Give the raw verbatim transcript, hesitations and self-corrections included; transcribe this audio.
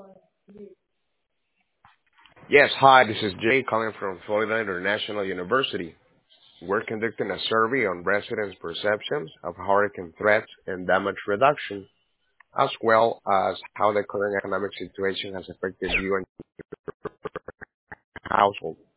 Yes, hi, this is Jay calling from Florida International University. We're conducting a survey on residents' perceptions of hurricane threats and damage reduction, as well as how the current economic situation has affected you and your household.